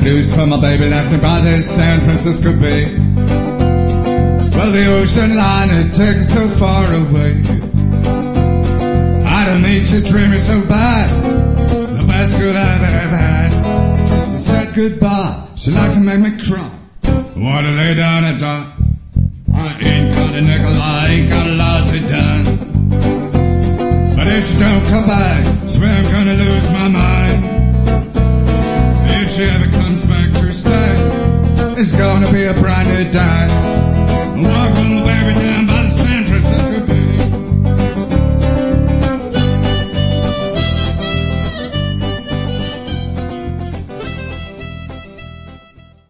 blues for my baby left me by the San Francisco Bay. Well, the ocean line had taken so far away. I don't need to treat me so bad, the best good I've ever had. She said goodbye, she liked to make me cry. Wanna lay down and die. I ain't got a nickel, I ain't got a lousy dime. But if she don't come back, swear I'm gonna lose my mind. If she ever comes back to stay, it's gonna be a brand new day.